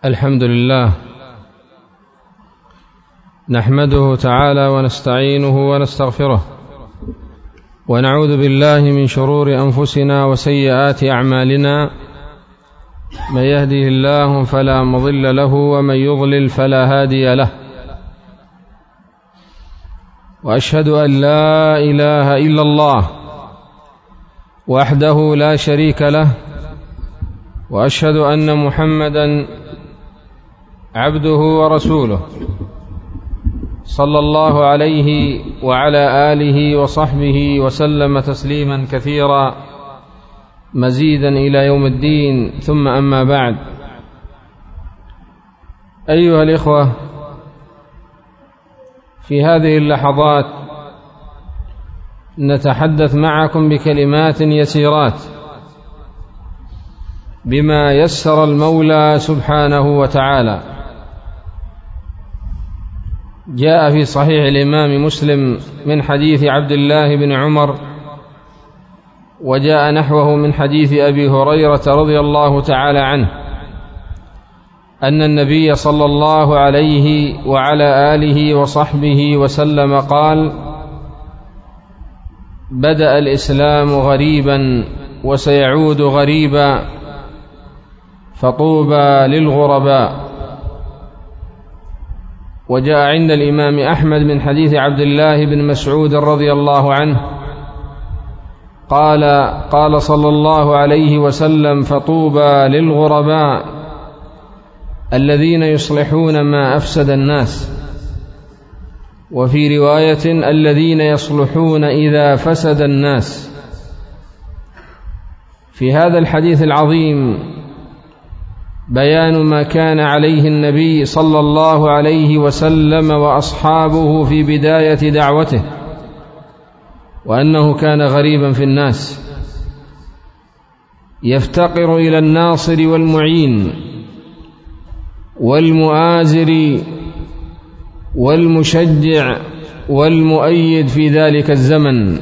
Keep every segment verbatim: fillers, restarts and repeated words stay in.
الحمد لله نحمده تعالى ونستعينه ونستغفره ونعوذ بالله من شرور أنفسنا وسيئات أعمالنا، من يهده الله فلا مضل له ومن يضلل فلا هادي له، وأشهد أن لا إله إلا الله وحده لا شريك له، وأشهد أن محمدًا عبده ورسوله صلى الله عليه وعلى آله وصحبه وسلم تسليما كثيرا مزيدا إلى يوم الدين. ثم أما بعد، أيها الإخوة، في هذه اللحظات نتحدث معكم بكلمات يسيرات بما يسر المولى سبحانه وتعالى. جاء في صحيح الإمام مسلم من حديث عبد الله بن عمر، وجاء نحوه من حديث أبي هريرة رضي الله تعالى عنه، أن النبي صلى الله عليه وعلى آله وصحبه وسلم قال: بدأ الإسلام غريبا وسيعود غريبا، فطوبى للغرباء. وجاء عند الإمام أحمد من حديث عبد الله بن مسعود رضي الله عنه قال: قال صلى الله عليه وسلم: فطوبى للغرباء الذين يصلحون ما أفسد الناس، وفي رواية: الذين يصلحون إذا فسد الناس. في هذا الحديث العظيم بيان ما كان عليه النبي صلى الله عليه وسلم وأصحابه في بداية دعوته، وأنه كان غريبا في الناس، يفتقر إلى الناصر والمعين والمؤازر والمشجع والمؤيد في ذلك الزمن.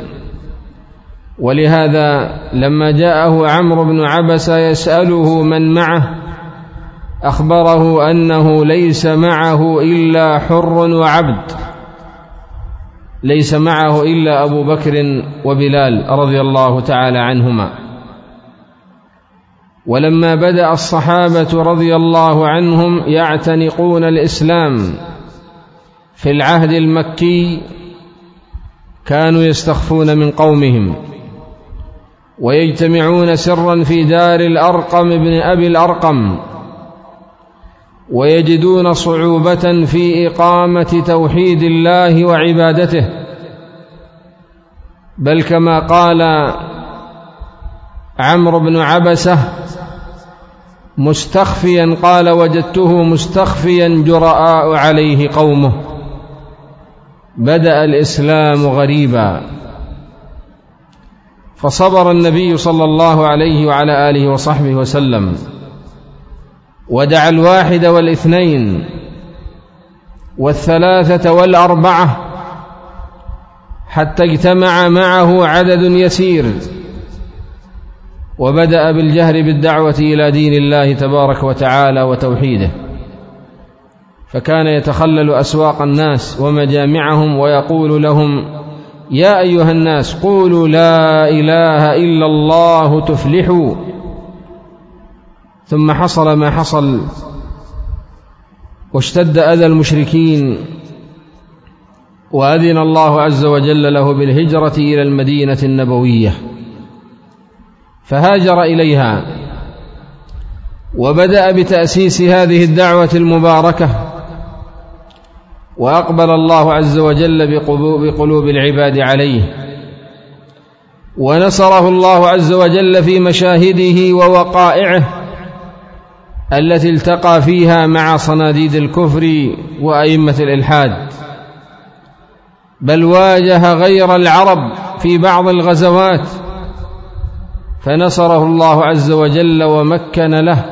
ولهذا لما جاءه عمرو بن عبسة يسأله من معه، أخبره أنه ليس معه إلا حر وعبد، ليس معه إلا أبو بكر وبلال رضي الله تعالى عنهما. ولما بدأ الصحابة رضي الله عنهم يعتنقون الإسلام في العهد المكي، كانوا يستخفون من قومهم ويجتمعون سرا في دار الأرقم بن أبي الأرقم، ويجدون صعوبة في إقامة توحيد الله وعبادته، بل كما قال عمرو بن عبسة مستخفيا، قال: وجدته مستخفيا جراء عليه قومه. بدأ الإسلام غريبا، فصبر النبي صلى الله عليه وعلى آله وصحبه وسلم، ودعا الواحد والاثنين والثلاثة والأربعة، حتى اجتمع معه عدد يسير، وبدأ بالجهر بالدعوة إلى دين الله تبارك وتعالى وتوحيده. فكان يتخلل أسواق الناس ومجامعهم ويقول لهم: يا أيها الناس، قولوا لا إله إلا الله تفلحوا. ثم حصل ما حصل، واشتد أذى المشركين، وأذن الله عز وجل له بالهجرة إلى المدينة النبوية، فهاجر إليها وبدأ بتأسيس هذه الدعوة المباركة، وأقبل الله عز وجل بقلوب العباد عليه، ونصره الله عز وجل في مشاهده ووقائعه التي التقى فيها مع صناديد الكفر وأئمة الإلحاد، بل واجه غير العرب في بعض الغزوات، فنصره الله عز وجل ومكن له،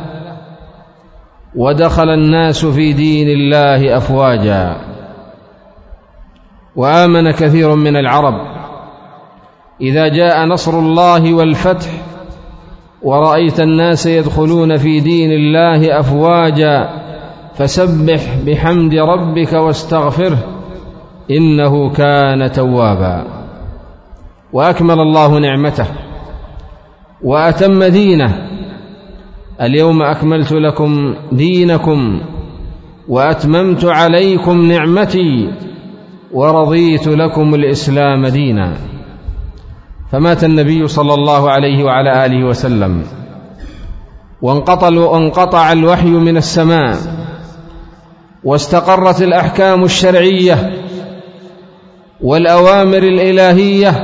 ودخل الناس في دين الله أفواجا، وآمن كثير من العرب. إذا جاء نصر الله والفتح ورأيت الناس يدخلون في دين الله أفواجا فسبح بحمد ربك واستغفره إنه كان توابا. وأكمل الله نعمته وأتم دينه. اليوم أكملت لكم دينكم وأتممت عليكم نعمتي ورضيت لكم الإسلام دينا. فمات النبي صلى الله عليه وعلى آله وسلم، وانقطع الوحي من السماء، واستقرت الأحكام الشرعية والأوامر الإلهية،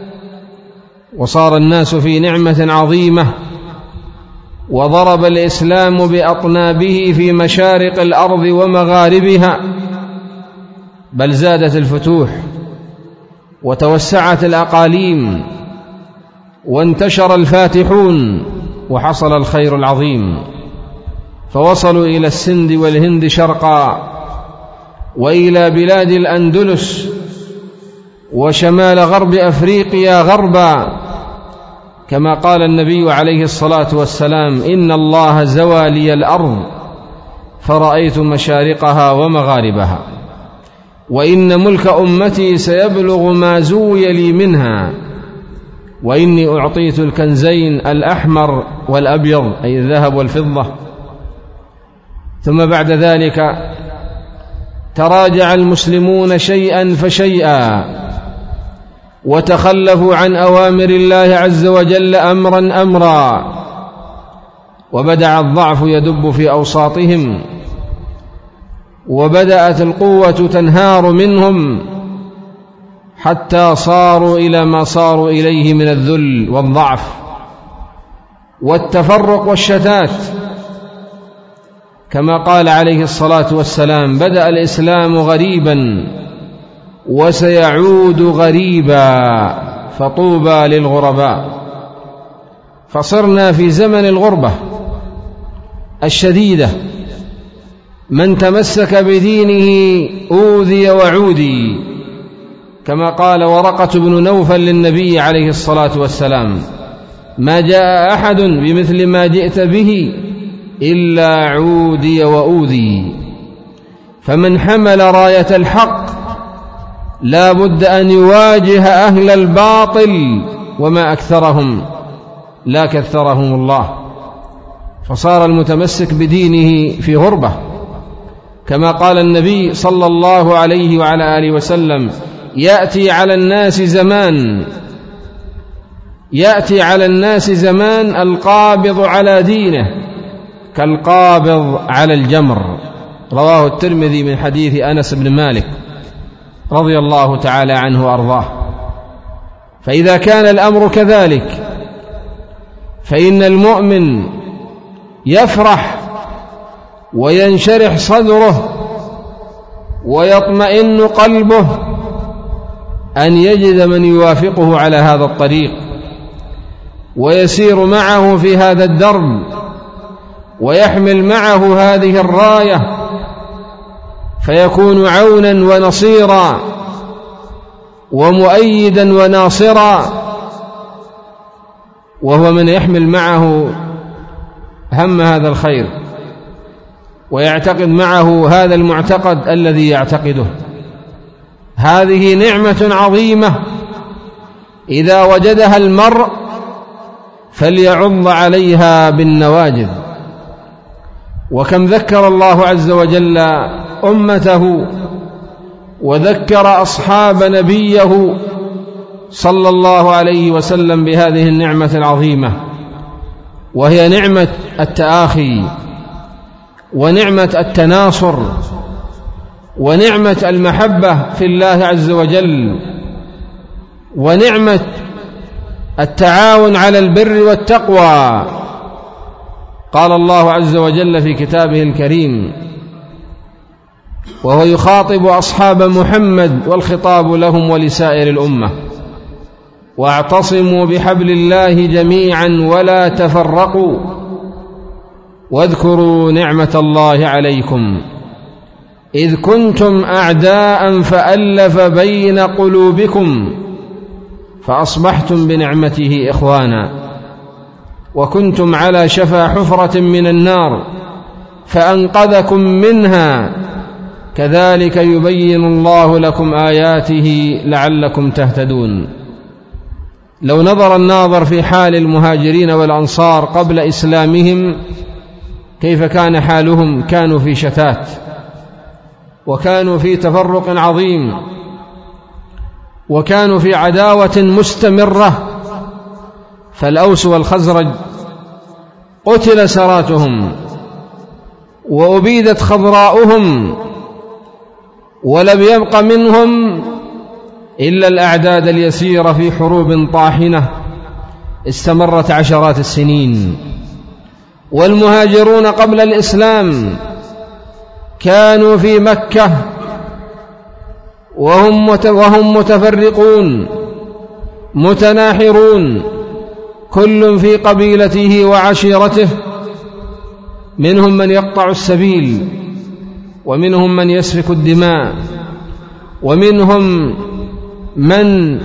وصار الناس في نعمة عظيمة، وضرب الإسلام بأطنابه في مشارق الأرض ومغاربها، بل زادت الفتوح وتوسعت الأقاليم وانتشر الفاتحون وحصل الخير العظيم، فوصلوا إلى السند والهند شرقا، وإلى بلاد الأندلس وشمال غرب أفريقيا غربا، كما قال النبي عليه الصلاة والسلام: إن الله زوى لي الأرض فرأيت مشارقها ومغاربها، وإن ملك أمتي سيبلغ ما زوي لي منها، وإني أعطيت الكنزين الأحمر والأبيض أي الذهب والفضة. ثم بعد ذلك تراجع المسلمون شيئا فشيئا، وتخلفوا عن أوامر الله عز وجل أمرا أمرا، وبدأ الضعف يدب في أوساطهم، وبدأت القوة تنهار منهم، حتى صاروا إلى ما صاروا إليه من الذل والضعف والتفرق والشتات. كما قال عليه الصلاة والسلام: بدأ الإسلام غريبا وسيعود غريبا فطوبى للغرباء. فصرنا في زمن الغربة الشديدة، من تمسك بدينه أوذي وعودي، كما قال ورقة بن نوفل للنبي عليه الصلاة والسلام: ما جاء أحد بمثل ما جئت به إلا عودي وأوذي. فمن حمل راية الحق لا بد أن يواجه أهل الباطل، وما أكثرهم لا كثرهم الله. فصار المتمسك بدينه في غربة، كما قال النبي صلى الله عليه وعلى آله وسلم: يأتي على الناس زمان يأتي على الناس زمان القابض على دينه كالقابض على الجمر. رواه الترمذي من حديث أنس بن مالك رضي الله تعالى عنه وأرضاه. فإذا كان الأمر كذلك فإن المؤمن يفرح وينشرح صدره ويطمئن قلبه أن يجد من يوافقه على هذا الطريق ويسير معه في هذا الدرب ويحمل معه هذه الراية، فيكون عونا ونصيرا ومؤيدا وناصرا، وهو من يحمل معه هم هذا الخير ويعتقد معه هذا المعتقد الذي يعتقده. هذه نعمة عظيمة إذا وجدها المرء فليعض عليها بالنواجذ. وكم ذكر الله عز وجل أمته وذكر أصحاب نبيه صلى الله عليه وسلم بهذه النعمة العظيمة، وهي نعمة التآخي ونعمة التناصر ونعمة المحبة في الله عز وجل ونعمة التعاون على البر والتقوى. قال الله عز وجل في كتابه الكريم وهو يخاطب أصحاب محمد والخطاب لهم ولسائر الأمة: واعتصموا بحبل الله جميعا ولا تفرقوا واذكروا نعمة الله عليكم إذ كنتم أعداء فألف بين قلوبكم فأصبحتم بنعمته إخوانا وكنتم على شفا حفرة من النار فأنقذكم منها كذلك يبين الله لكم آياته لعلكم تهتدون. لو نظر الناظر في حال المهاجرين والأنصار قبل إسلامهم كيف كان حالهم، كانوا في شتات وكانوا في تفرق عظيم وكانوا في عداوة مستمرة. فالأوس والخزرج قتل سراتهم وأبيدت خضراؤهم ولم يبق منهم إلا الأعداد اليسيرة في حروب طاحنة استمرت عشرات السنين. والمهاجرون قبل الإسلام كانوا في مكة وهم متفرقون متناحرون كل في قبيلته وعشيرته، منهم من يقطع السبيل ومنهم من يسفك الدماء ومنهم من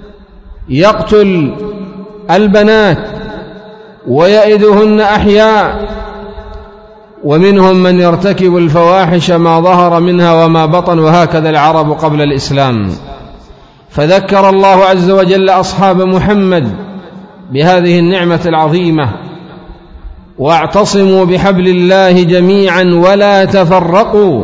يقتل البنات ويئدهن أحياء ومنهم من يرتكب الفواحش ما ظهر منها وما بطن، وهكذا العرب قبل الإسلام. فذكر الله عز وجل أصحاب محمد بهذه النعمة العظيمة: واعتصموا بحبل الله جميعا ولا تفرقوا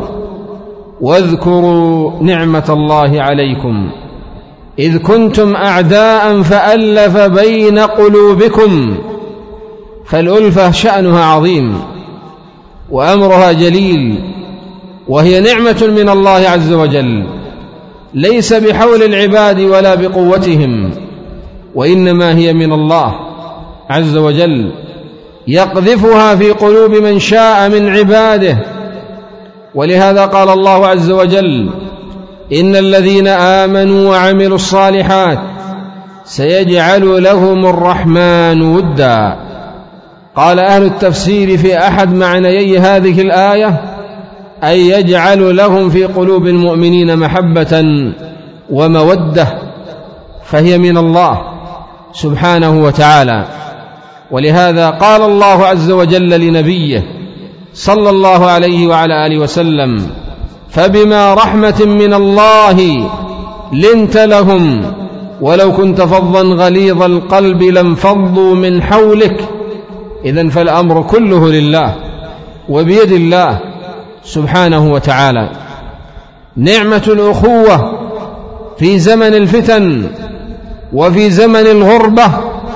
واذكروا نعمة الله عليكم إذ كنتم أعداء فألف بين قلوبكم. فالألفة شأنها عظيم وأمرها جليل، وهي نعمة من الله عز وجل، ليس بحول العباد ولا بقوتهم، وإنما هي من الله عز وجل يقذفها في قلوب من شاء من عباده. ولهذا قال الله عز وجل: إن الذين آمنوا وعملوا الصالحات سيجعل لهم الرحمن ودا. قال أهل التفسير في أحد معنيي هذه الآية: أي يجعل لهم في قلوب المؤمنين محبة ومودة، فهي من الله سبحانه وتعالى. ولهذا قال الله عز وجل لنبيه صلى الله عليه وعلى آله وسلم: فبما رحمة من الله لنت لهم ولو كنت فظا غليظ القلب لانفضوا من حولك. إذن فالأمر كله لله وبيد الله سبحانه وتعالى. نعمة الأخوة في زمن الفتن وفي زمن الغربة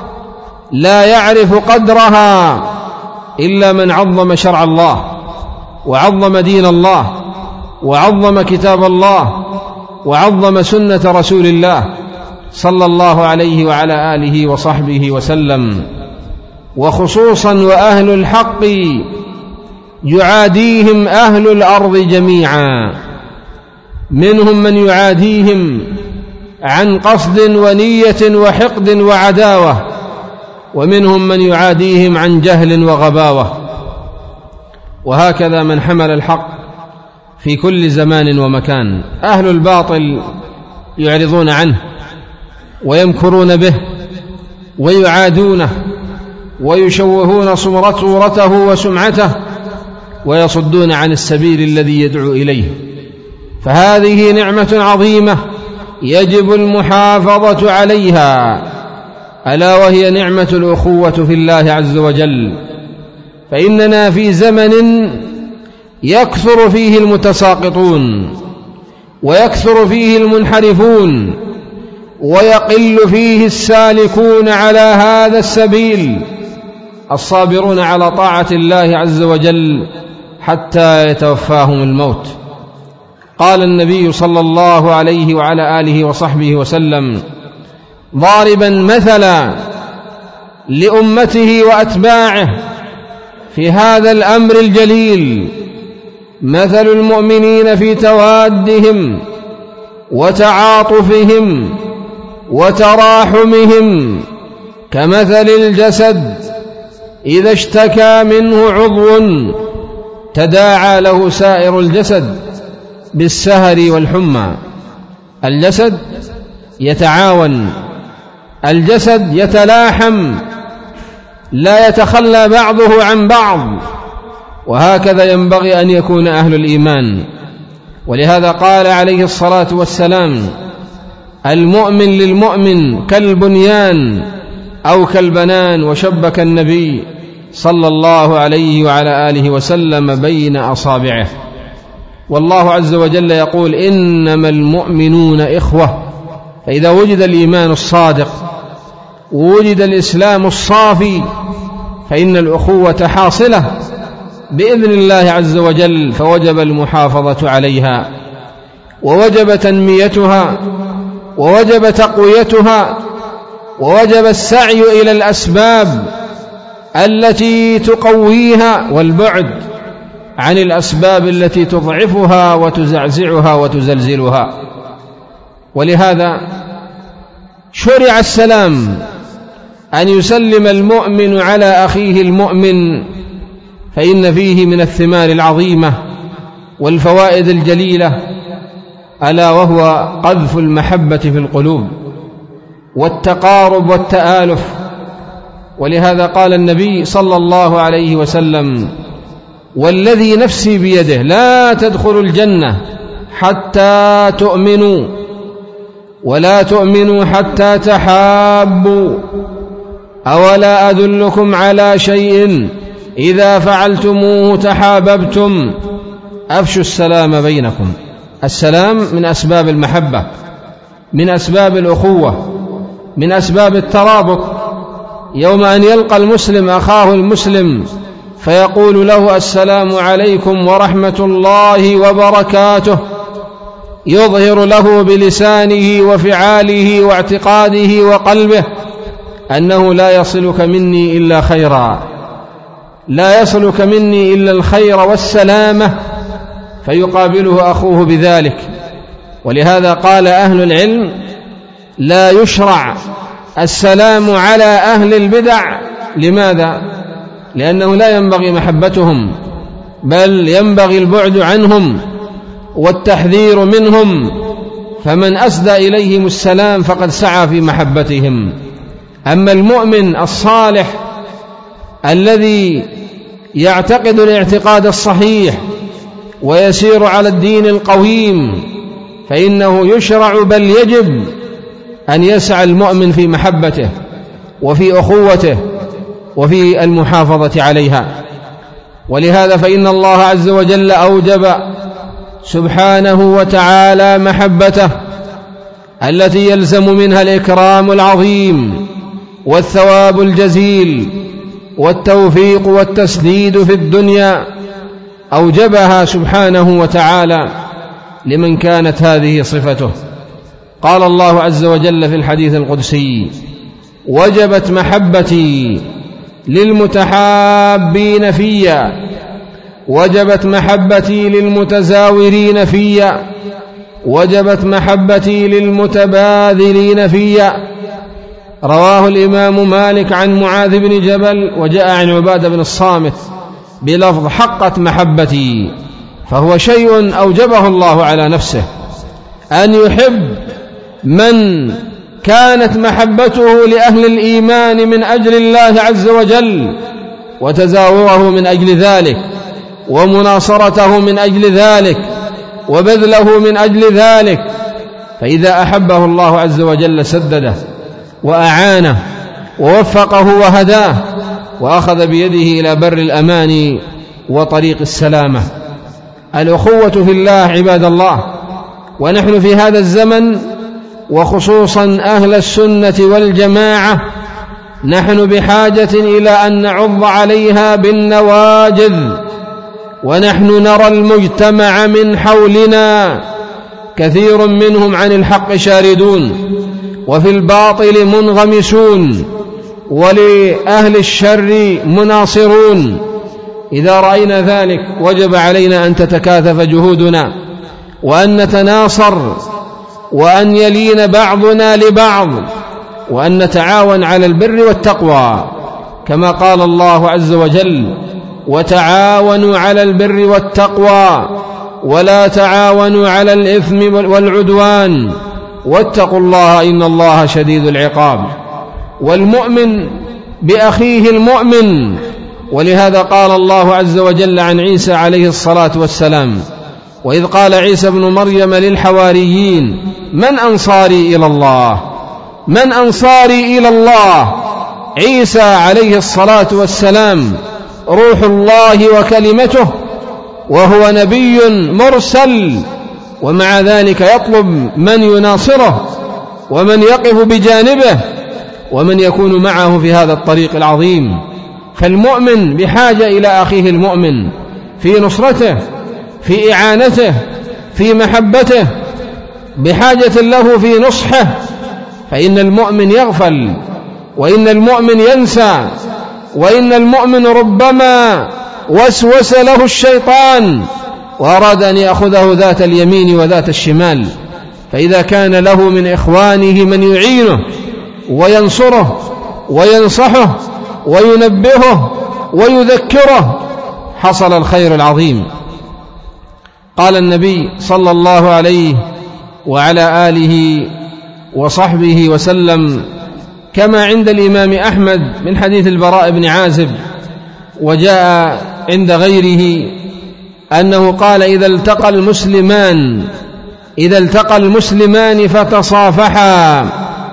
لا يعرف قدرها إلا من عظم شرع الله وعظم دين الله وعظم كتاب الله وعظم سنة رسول الله صلى الله عليه وعلى آله وصحبه وسلم. وخصوصا وأهل الحق يعاديهم أهل الأرض جميعا، منهم من يعاديهم عن قصد ونية وحقد وعداوة، ومنهم من يعاديهم عن جهل وغباوة. وهكذا من حمل الحق في كل زمان ومكان. أهل الباطل يعرضون عنه ويمكرون به ويعادونه ويشوهون صورته وسمعته ويصدون عن السبيل الذي يدعو إليه. فهذه نعمة عظيمة يجب المحافظة عليها، ألا وهي نعمة الأخوة في الله عز وجل. فإننا في زمن يكثر فيه المتساقطون ويكثر فيه المنحرفون ويقل فيه السالكون على هذا السبيل الصابرون على طاعة الله عز وجل حتى يتوفاهم الموت. قال النبي صلى الله عليه وعلى آله وصحبه وسلم ضاربا مثلا لأمته وأتباعه في هذا الأمر الجليل: مثل المؤمنين في توادهم وتعاطفهم وتراحمهم كمثل الجسد إذا اشتكى منه عضو تداعى له سائر الجسد بالسهر والحمى. الجسد يتعاون، الجسد يتلاحم، لا يتخلى بعضه عن بعض، وهكذا ينبغي أن يكون أهل الإيمان. ولهذا قال عليه الصلاة والسلام: المؤمن للمؤمن كالبنيان أو كالبنان، وشبك النبي صلى الله عليه وعلى آله وسلم بين أصابعه. والله عز وجل يقول: إنما المؤمنون إخوة. فإذا وجد الإيمان الصادق ووجد الإسلام الصافي فإن الأخوة حاصلة بإذن الله عز وجل، فوجب المحافظة عليها، ووجب تنميتها، ووجب تقويتها، ووجب السعي إلى الأسباب التي تقويها، والبعد عن الأسباب التي تضعفها وتزعزعها وتزلزلها. ولهذا شرع السلام، أن يسلم المؤمن على أخيه المؤمن، فإن فيه من الثمار العظيمة والفوائد الجليلة، ألا وهو قذف المحبة في القلوب والتقارب والتآلف. ولهذا قال النبي صلى الله عليه وسلم: والذي نفسي بيده لا تدخلوا الجنة حتى تؤمنوا، ولا تؤمنوا حتى تحابوا، أولا أدلكم على شيء إذا فعلتموه تحاببتم، أفشوا السلام بينكم. السلام من أسباب المحبة، من أسباب الأخوة، من أسباب الترابط. يوم أن يلقى المسلم أخاه المسلم فيقول له: السلام عليكم ورحمة الله وبركاته، يظهر له بلسانه وفعاله واعتقاده وقلبه أنه لا يصلك مني إلا خيرا، لا يصلك مني إلا الخير والسلامة، فيقابله أخوه بذلك. ولهذا قال أهل العلم: لا يشرع السلام على أهل البدع. لماذا؟ لأنه لا ينبغي محبتهم، بل ينبغي البعد عنهم والتحذير منهم، فمن أسدى إليهم السلام فقد سعى في محبتهم. أما المؤمن الصالح الذي يعتقد الاعتقاد الصحيح ويسير على الدين القويم فإنه يشرع بل يجب أن يسعى المؤمن في محبته وفي أخوته وفي المحافظة عليها. ولهذا فإن الله عز وجل أوجب سبحانه وتعالى محبته التي يلزم منها الإكرام العظيم والثواب الجزيل والتوفيق والتسديد في الدنيا، أوجبها سبحانه وتعالى لمن كانت هذه صفته. قال الله عز وجل في الحديث القدسي: وجبت محبتي للمتحابين فيا، وجبت محبتي للمتزاورين فيا، وجبت محبتي للمتباذلين فيا. رواه الإمام مالك عن معاذ بن جبل، وجاء عن عبادة بن الصامت بلفظ: حقت محبتي. فهو شيء أوجبه الله على نفسه، أن يحب من كانت محبته لأهل الإيمان من أجل الله عز وجل، وتزاوره من أجل ذلك، ومناصرته من أجل ذلك، وبذله من أجل ذلك. فإذا أحبه الله عز وجل سدده وأعانه ووفقه وهداه، وأخذ بيده إلى بر الأمان وطريق السلامة. الأخوة في الله عباد الله، ونحن في هذا الزمن وخصوصا أهل السنة والجماعة نحن بحاجة إلى أن نعض عليها بالنواجذ. ونحن نرى المجتمع من حولنا كثير منهم عن الحق شاردون، وفي الباطل منغمسون، ولأهل الشر مناصرون. إذا رأينا ذلك وجب علينا أن تتكاثف جهودنا، وأن نتناصر، وأن يلين بعضنا لبعض، وأن نتعاون على البر والتقوى، كما قال الله عز وجل: وتعاونوا على البر والتقوى ولا تعاونوا على الإثم والعدوان واتقوا الله إن الله شديد العقاب. والمؤمن بأخيه المؤمن. ولهذا قال الله عز وجل عن عيسى عليه الصلاة والسلام: وإذ قال عيسى بن مريم للحواريين من أنصاري إلى الله من أنصاري إلى الله. عيسى عليه الصلاة والسلام روح الله وكلمته، وهو نبي مرسل، ومع ذلك يطلب من يناصره ومن يقف بجانبه ومن يكون معه في هذا الطريق العظيم. فالمؤمن بحاجة إلى أخيه المؤمن في نصرته، في إعانته، في محبته، بحاجة له في نصحه، فإن المؤمن يغفل، وإن المؤمن ينسى، وإن المؤمن ربما وسوس له الشيطان وأراد أن يأخذه ذات اليمين وذات الشمال، فإذا كان له من إخوانه من يعينه وينصره وينصحه وينبهه ويذكره حصل الخير العظيم. قال النبي صلى الله عليه وعلى آله وصحبه وسلم كما عند الإمام أحمد من حديث البراء بن عازب، وجاء عند غيره أنه قال: إذا التقى المسلمان إذا التقى المسلمان فتصافحا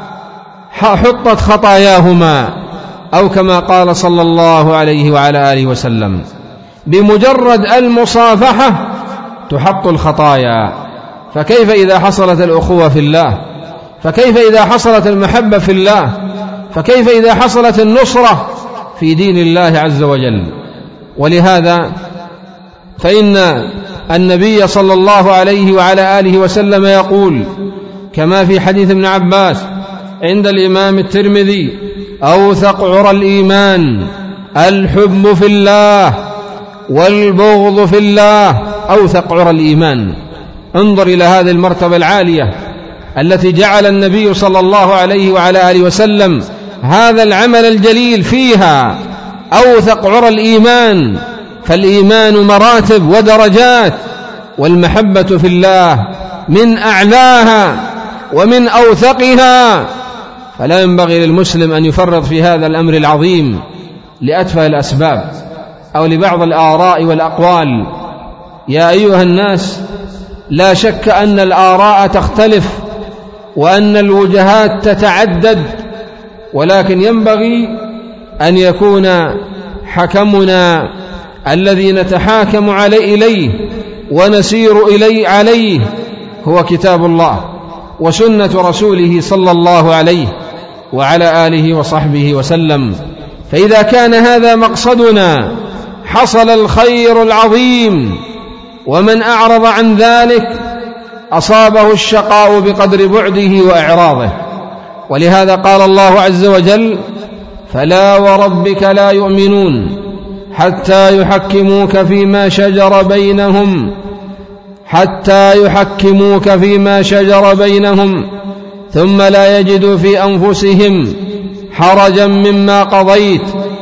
حطت خطاياهما، أو كما قال صلى الله عليه وعلى آله وسلم: بمجرد المصافحة تحط الخطايا. فكيف إذا حصلت الأخوة في الله؟ فكيف إذا حصلت المحبة في الله؟ فكيف إذا حصلت النصرة في دين الله عز وجل؟ ولهذا فإن النبي صلى الله عليه وعلى آله وسلم يقول كما في حديث ابن عباس عند الإمام الترمذي: أوثق عرى الإيمان الحب في الله والبغض في الله. أوثق عرى الإيمان. انظر إلى هذه المرتبة العالية التي جعل النبي صلى الله عليه وعلى آله وسلم هذا العمل الجليل فيها، أوثق عرى الإيمان. فالإيمان مراتب ودرجات، والمحبة في الله من أعلاها ومن أوثقها. فلا ينبغي للمسلم أن يفرط في هذا الأمر العظيم لأتفه الأسباب أو لبعض الآراء والأقوال. يا أيها الناس، لا شك أن الآراء تختلف وأن الوجهات تتعدد، ولكن ينبغي أن يكون حكمنا الذي نتحاكم عليه إليه ونسير إليه عليه هو كتاب الله وسنة رسوله صلى الله عليه وعلى آله وصحبه وسلم. فإذا كان هذا مقصدنا حصل الخير العظيم، ومن أعرض عن ذلك أصابه الشقاء بقدر بعده وإعراضه. ولهذا قال الله عز وجل: فلا وربك لا يؤمنون حتى يحكموك فيما شجر بينهم حتى يحكموك فيما شجر بينهم ثم لا يجدوا في أنفسهم حرجا مما قضيت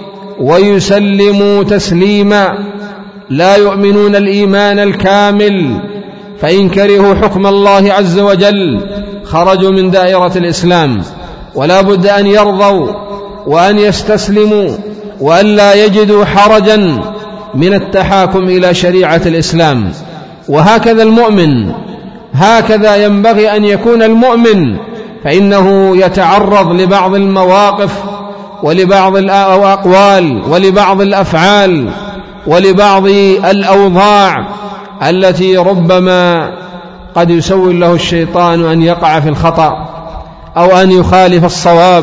ويسلموا تسليما. لا يؤمنون الإيمان الكامل، فإن كرهوا حكم الله عز وجل خرجوا من دائرة الإسلام، ولا بد أن يرضوا وأن يستسلموا وأن لا يجدوا حرجا من التحاكم إلى شريعة الإسلام. وهكذا المؤمن، هكذا ينبغي أن يكون المؤمن، فإنه يتعرض لبعض المواقف ولبعض الأقوال ولبعض الأفعال ولبعض الأوضاع التي ربما قد يسول له الشيطان أن يقع في الخطأ أو أن يخالف الصواب،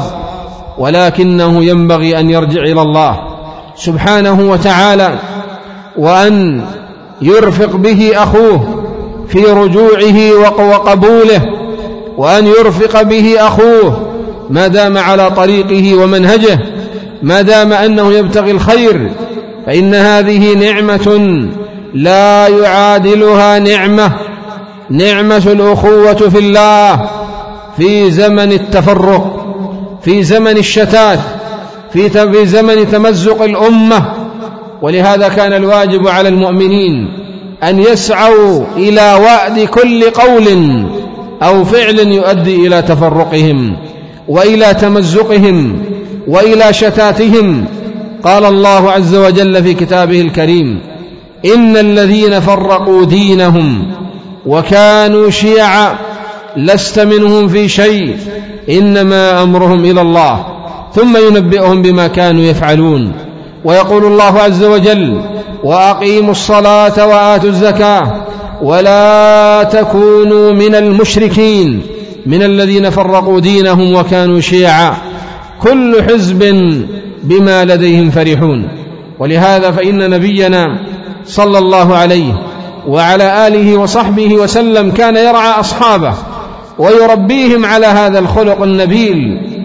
ولكنه ينبغي أن يرجع إلى الله سبحانه وتعالى وأن يرفق به أخوه في رجوعه وقبوله، وأن يرفق به أخوه ما دام على طريقه ومنهجه، ما دام أنه يبتغي الخير، فإن هذه نعمة لا يعادلها نعمة نعمة الأخوة في الله في زمن التفرق، في زمن الشتات، في زمن تمزق الأمة. ولهذا كان الواجب على المؤمنين أن يسعوا إلى وعد كل قول أو فعل يؤدي إلى تفرقهم وإلى تمزقهم وإلى شتاتهم. قال الله عز وجل في كتابه الكريم: إن الذين فرقوا دينهم وكانوا شيعا لست منهم في شيء إنما أمرهم إلى الله ثم ينبئهم بما كانوا يفعلون. ويقول الله عز وجل: وأقيموا الصلاة وآتوا الزكاة ولا تكونوا من المشركين من الذين فرقوا دينهم وكانوا شيعا كل حزب بما لديهم فرحون. ولهذا فإن نبينا صلى الله عليه وعلى آله وصحبه وسلم كان يرعى أصحابه ويربيهم على هذا الخلق النبيل،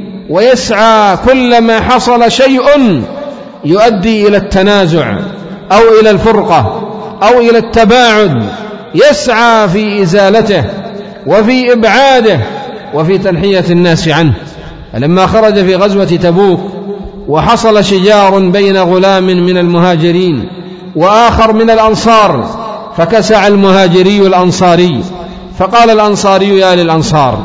ويسعى كلما حصل شيء يؤدي إلى التنازع أو إلى الفرقة أو إلى التباعد يسعى في إزالته وفي إبعاده وفي تنحية الناس عنه. فلما خرج في غزوة تبوك وحصل شجار بين غلام من المهاجرين وآخر من الأنصار، فكسع المهاجري الأنصاري، فقال الأنصاري: يا للأنصار،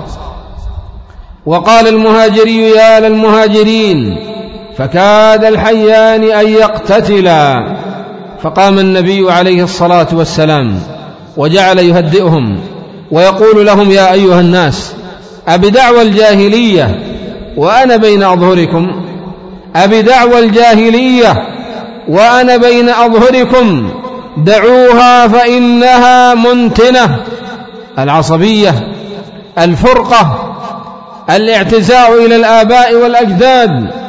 وقال المهاجري: يا للمهاجرين، فكاد الحيان أن يقتتلا. فقام النبي عليه الصلاة والسلام وجعل يهدئهم ويقول لهم: يا أيها الناس، أبدعوى الجاهلية وأنا بين أظهركم، أبدعوى الجاهلية وأنا بين أظهركم، دعوها فإنها منتنة. العصبية، الفرقة، الاعتزاء إلى الآباء والأجداد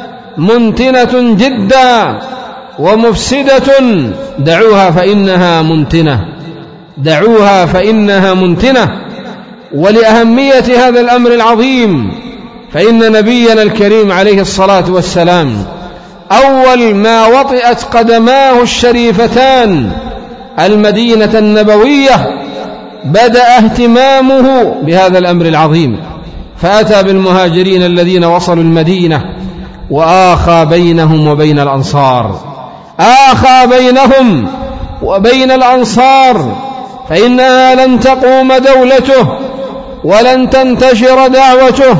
منتنة جدا ومفسدة، دعوها فإنها منتنة، دعوها فإنها منتنة. ولأهمية هذا الأمر العظيم فإن نبينا الكريم عليه الصلاة والسلام أول ما وطئت قدماه الشريفتان المدينة النبوية بدأ اهتمامه بهذا الأمر العظيم، فأتى بالمهاجرين الذين وصلوا المدينة وآخى بينهم وبين الأنصار، آخى بينهم وبين الأنصار، فإنها لن تقوم دولته ولن تنتشر دعوته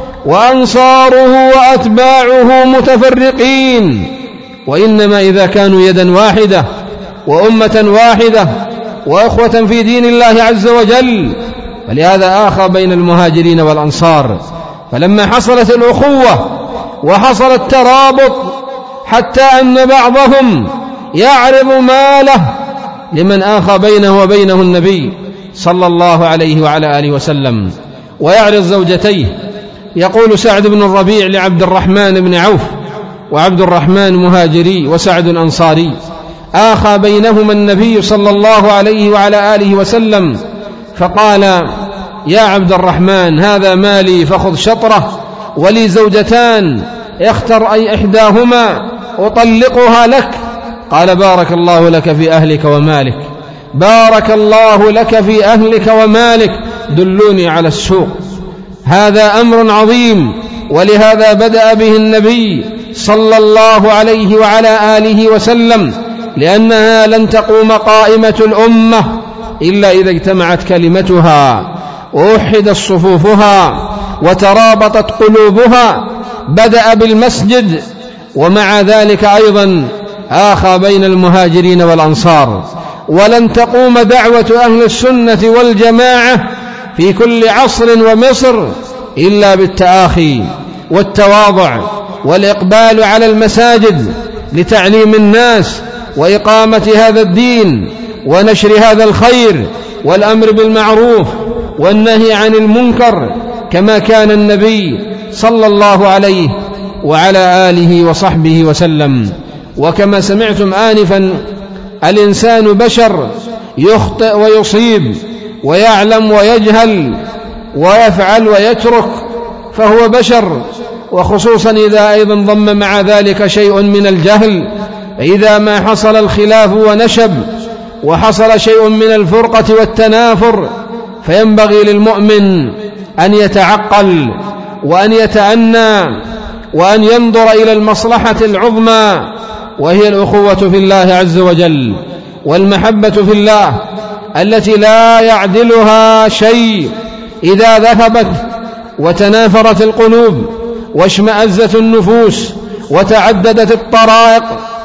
وأنصاره وأتباعه متفرقين، وإنما إذا كانوا يدا واحدة وأمة واحدة وأخوة في دين الله عز وجل. فلهذا آخى بين المهاجرين والأنصار. فلما حصلت الأخوة وحصل الترابط حتى أن بعضهم يعرض ماله لمن آخى بينه وبينه النبي صلى الله عليه وعلى آله وسلم، ويعرض زوجتيه. يقول سعد بن الربيع لعبد الرحمن بن عوف، وعبد الرحمن مهاجري وسعد أنصاري: آخى بينهما النبي صلى الله عليه وعلى آله وسلم فقال: يا عبد الرحمن، هذا مالي فخذ شطره، ولي زوجتان، اختر أي إحداهما أطلقها لك. قال: بارك الله لك في أهلك ومالك، بارك الله لك في أهلك ومالك، دلوني على السوق. هذا أمر عظيم، ولهذا بدأ به النبي صلى الله عليه وعلى آله وسلم، لأنها لن تقوم قائمة الأمة إلا إذا اجتمعت كلمتها ووحدت صفوفها وترابطت قلوبها. بدأ بالمسجد، ومع ذلك أيضا آخى بين المهاجرين والأنصار. ولن تقوم دعوة أهل السنة والجماعة في كل عصر ومصر إلا بالتآخي والتواضع والإقبال على المساجد لتعليم الناس وإقامة هذا الدين ونشر هذا الخير والأمر بالمعروف والنهي عن المنكر، كما كان النبي صلى الله عليه وعلى آله وصحبه وسلم. وكما سمعتم آنفا، الإنسان بشر، يخطئ ويصيب ويعلم ويجهل ويفعل ويترك، فهو بشر، وخصوصا إذا أيضا ضم مع ذلك شيء من الجهل. فإذا ما حصل الخلاف ونشب وحصل شيء من الفرقة والتنافر، فينبغي للمؤمن أن يتعقل وأن يتأنى وأن ينظر إلى المصلحة العظمى، وهي الأخوة في الله عز وجل والمحبة في الله التي لا يعدلها شيء. إذا ذهبت وتنافرت القلوب واشمأزت النفوس وتعددت الطرائق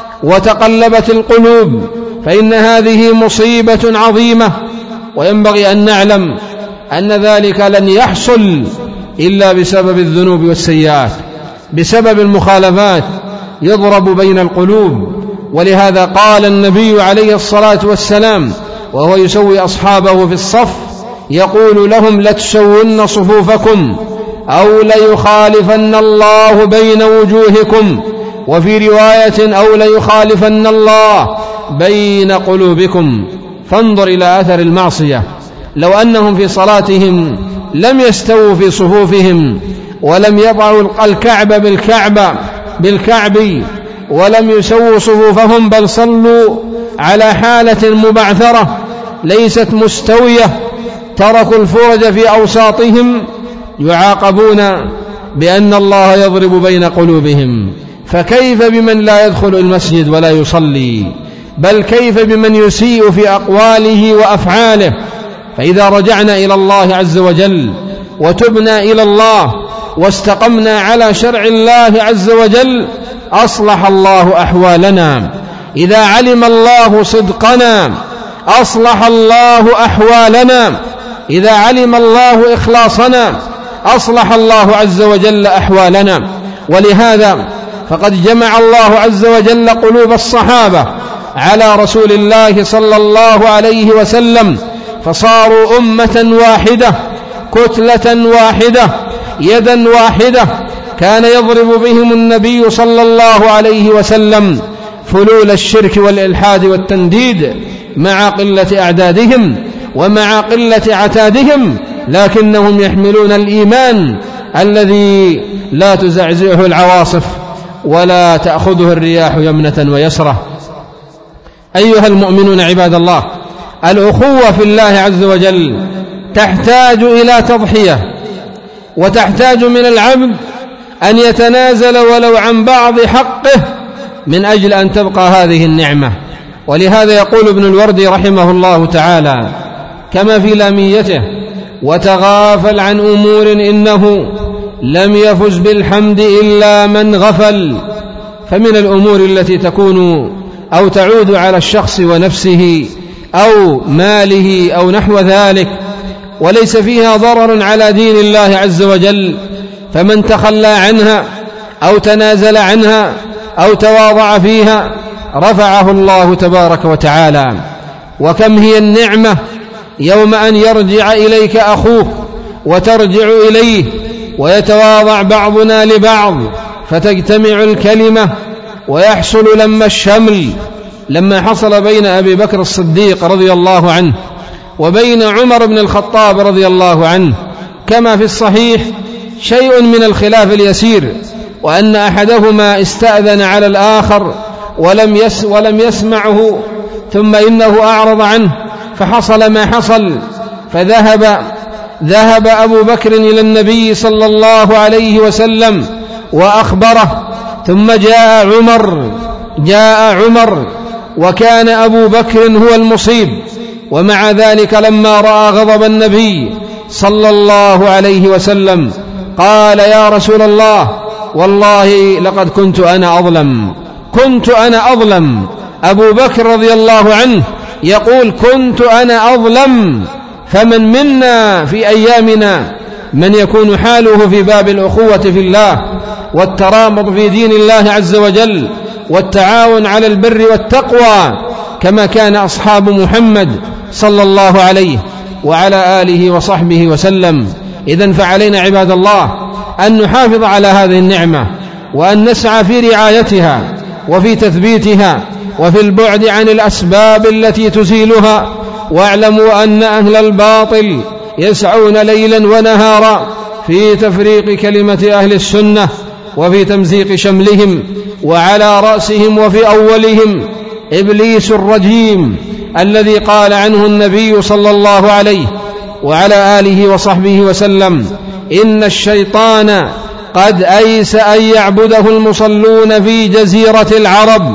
وتقلبت القلوب، فإن هذه مصيبة عظيمة، وينبغي أن نعلم أن ذلك لن يحصل إلا بسبب الذنوب والسيئات، بسبب المخالفات يضرب بين القلوب. ولهذا قال النبي عليه الصلاة والسلام وهو يسوي أصحابه في الصف يقول لهم: لتسون صفوفكم أو ليخالفن الله بين وجوهكم، وفي رواية أو ليخالفن الله بين قلوبكم. فانظر إلى أثر المعصية، لو أنهم في صلاتهم لم يستووا في صفوفهم ولم يضعوا الكعب بالكعب بالكعب ولم يسووا صفوفهم، بل صلوا على حالة مبعثرة ليست مستوية، تركوا الفرج في أوساطهم، يعاقبون بأن الله يضرب بين قلوبهم. فكيف بمن لا يدخل المسجد ولا يصلي؟ بل كيف بمن يسيء في أقواله وأفعاله؟ فإذا رجعنا إلى الله عز وجل وتبنا إلى الله واستقمنا على شرع الله عز وجل أصلح الله أحوالنا. إذا علم الله صدقنا أصلح الله أحوالنا. إذا علم الله إخلاصنا أصلح الله عز وجل أحوالنا. ولهذا فقد جمع الله عز وجل قلوب الصحابة على رسول الله صلى الله عليه وسلم، فصاروا أمة واحدة، كتلة واحدة، يدا واحدة. كان يضرب بهم النبي صلى الله عليه وسلم فلول الشرك والإلحاد والتنديد مع قلة أعدادهم ومع قلة عتادهم، لكنهم يحملون الإيمان الذي لا تزعزعه العواصف ولا تأخذه الرياح يمنة ويسرة. أيها المؤمنون عباد الله، الأخوة في الله عز وجل تحتاج إلى تضحية، وتحتاج من العبد أن يتنازل ولو عن بعض حقه من أجل أن تبقى هذه النعمة. ولهذا يقول ابن الوردي رحمه الله تعالى كما في لاميته: وتغافل عن أمور إنه لم يفز بالحمد إلا من غفل. فمن الأمور التي تكون أو تعود على الشخص ونفسه أو ماله أو نحو ذلك وليس فيها ضرر على دين الله عز وجل، فمن تخلى عنها أو تنازل عنها أو تواضع فيها رفعه الله تبارك وتعالى. وكم هي النعمة يوم أن يرجع إليك أخوك وترجع إليه ويتواضع بعضنا لبعض فتجتمع الكلمة ويحصل لما الشمل، لما حصل بين أبي بكر الصديق رضي الله عنه وبين عمر بن الخطاب رضي الله عنه كما في الصحيح شيء من الخلاف اليسير، وأن أحدهما استأذن على الآخر ولم, يس ولم يسمعه، ثم إنه أعرض عنه فحصل ما حصل، فذهب ذهب أبو بكر إلى النبي صلى الله عليه وسلم وأخبره، ثم جاء عمر جاء عمر وكان أبو بكر هو المصيب، ومع ذلك لما رأى غضب النبي صلى الله عليه وسلم قال: يا رسول الله، والله لقد كنت أنا أظلم كنت أنا أظلم. أبو بكر رضي الله عنه يقول: كنت أنا أظلم. فمن منا في أيامنا من يكون حاله في باب الأخوة في الله والترابط في دين الله عز وجل والتعاون على البر والتقوى كما كان أصحاب محمد صلى الله عليه وعلى آله وصحبه وسلم؟ إذن فعلينا عباد الله أن نحافظ على هذه النعمة، وأن نسعى في رعايتها وفي تثبيتها وفي البعد عن الأسباب التي تزيلها. واعلموا أن أهل الباطل يسعون ليلا ونهارا في تفريق كلمة أهل السنة وفي تمزيق شملهم، وعلى رأسهم وفي أولهم إبليس الرجيم الذي قال عنه النبي صلى الله عليه وعلى آله وصحبه وسلم: إن الشيطان قد أيس أن يعبده المصلون في جزيرة العرب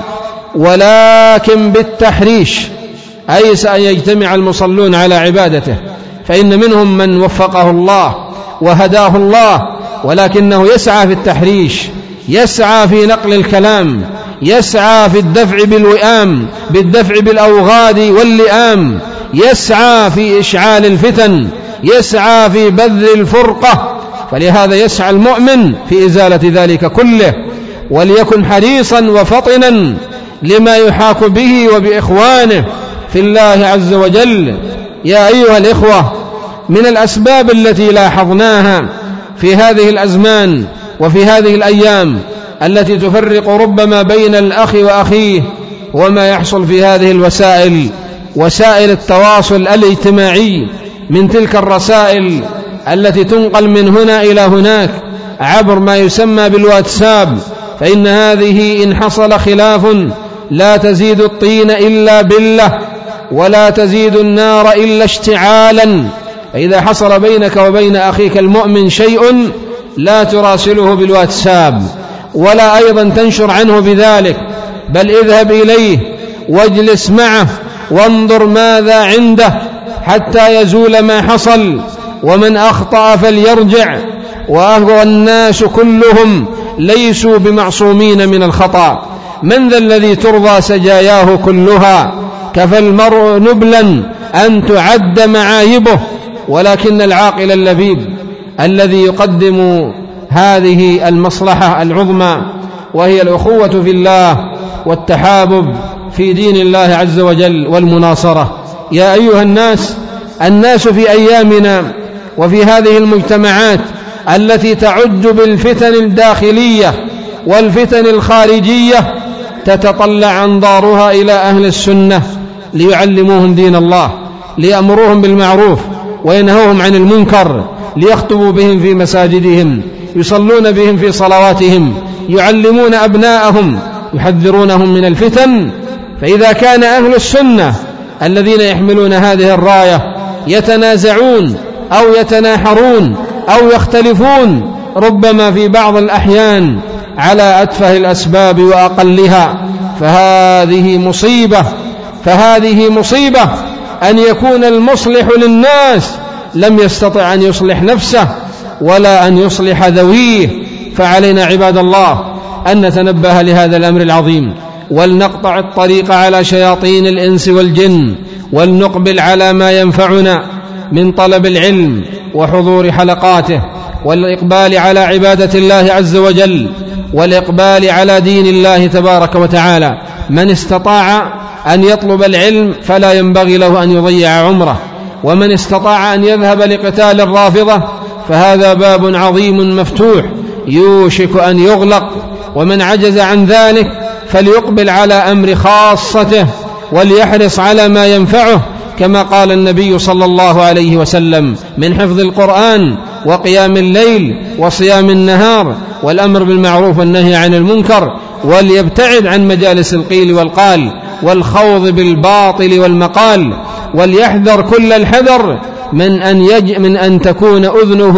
ولكن بالتحريش، أيس أن يجتمع المصلون على عبادته، فإن منهم من وفقه الله وهداه الله ولكنه يسعى في التحريش، يسعى في نقل الكلام، يسعى في الدفع بالوئام، بالدفع بالأوغاد واللئام، يسعى في إشعال الفتن، يسعى في بذل الفرقة. فلهذا يسعى المؤمن في إزالة ذلك كله، وليكن حريصا وفطنا لما يحاك به وبإخوانه في الله عز وجل. يا أيها الإخوة، من الأسباب التي لاحظناها في هذه الأزمان وفي هذه الأيام التي تفرق ربما بين الأخ وأخيه وما يحصل في هذه الوسائل، وسائل التواصل الاجتماعي، من تلك الرسائل التي تنقل من هنا إلى هناك عبر ما يسمى بالواتساب، فإن هذه إن حصل خلاف لا تزيد الطين إلا بلة، ولا تزيد النار إلا اشتعالا. فإذا حصل بينك وبين أخيك المؤمن شيء لا تراسله بالواتساب، ولا أيضا تنشر عنه بذلك، بل اذهب إليه واجلس معه وانظر ماذا عنده حتى يزول ما حصل. ومن أخطأ فليرجع، والناس كلهم ليسوا بمعصومين من الخطأ. من ذا الذي ترضى سجاياه كلها؟ كفى المرء نبلا أن تعد معايبه. ولكن العاقل اللبيب الذي يقدم هذه المصلحة العظمى، وهي الأخوة في الله والتحابب في دين الله عز وجل والمناصرة. يا أيها الناس، الناس في أيامنا وفي هذه المجتمعات التي تعج بالفتن الداخلية والفتن الخارجية تتطلع أنظارها إلى أهل السنة ليعلموهم دين الله، ليأمروهم بالمعروف وينهوهم عن المنكر، ليخطبوا بهم في مساجدهم، يصلون بهم في صلواتهم، يعلمون أبناءهم، يحذرونهم من الفتن. فإذا كان أهل السنة الذين يحملون هذه الراية يتنازعون أو يتناحرون أو يختلفون ربما في بعض الأحيان على أتفه الأسباب وأقلها، فهذه مصيبة، فهذه مصيبة أن يكون المصلح للناس لم يستطع أن يصلح نفسه ولا أن يصلح ذويه. فعلينا عباد الله أن نتنبه لهذا الأمر العظيم، ولنقطع الطريق على شياطين الإنس والجن، ولنقبل على ما ينفعنا من طلب العلم وحضور حلقاته، والإقبال على عبادة الله عز وجل، والإقبال على دين الله تبارك وتعالى. من استطاع أن يطلب العلم فلا ينبغي له أن يضيع عمره، ومن استطاع أن يذهب لقتال الرافضة فهذا باب عظيم مفتوح يوشك أن يغلق. ومن عجز عن ذلك فليقبل على أمر خاصته وليحرص على ما ينفعه، كما قال النبي صلى الله عليه وسلم: من حفظ القرآن وقيام الليل وصيام النهار والأمر بالمعروف والنهي عن المنكر، وليبتعد عن مجالس القيل والقال والخوض بالباطل والمقال، وليحذر كل الحذر من أن, يج من أن تكون أذنه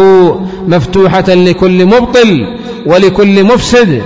مفتوحة لكل مبطل ولكل مفسد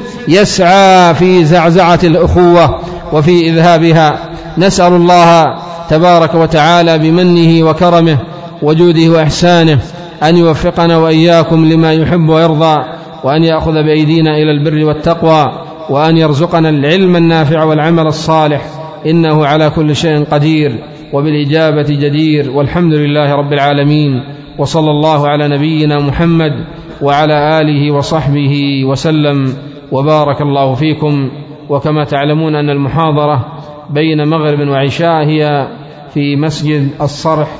يسعى في زعزعة الأخوة وفي إذهابها. نسأل الله تبارك وتعالى بمنه وكرمه وجوده وإحسانه أن يوفقنا وإياكم لما يحب ويرضى، وأن يأخذ بأيدينا إلى البر والتقوى، وأن يرزقنا العلم النافع والعمل الصالح، إنه على كل شيء قدير وبالإجابة جدير. والحمد لله رب العالمين، وصلى الله على نبينا محمد وعلى آله وصحبه وسلم، وبارك الله فيكم. وكما تعلمون أن المحاضرة بين مغرب وعشاء هي في مسجد الصرح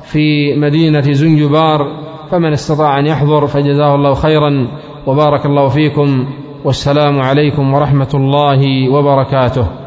في مدينة زنجبار، فمن استطاع أن يحضر فجزاه الله خيرا، وبارك الله فيكم، والسلام عليكم ورحمة الله وبركاته.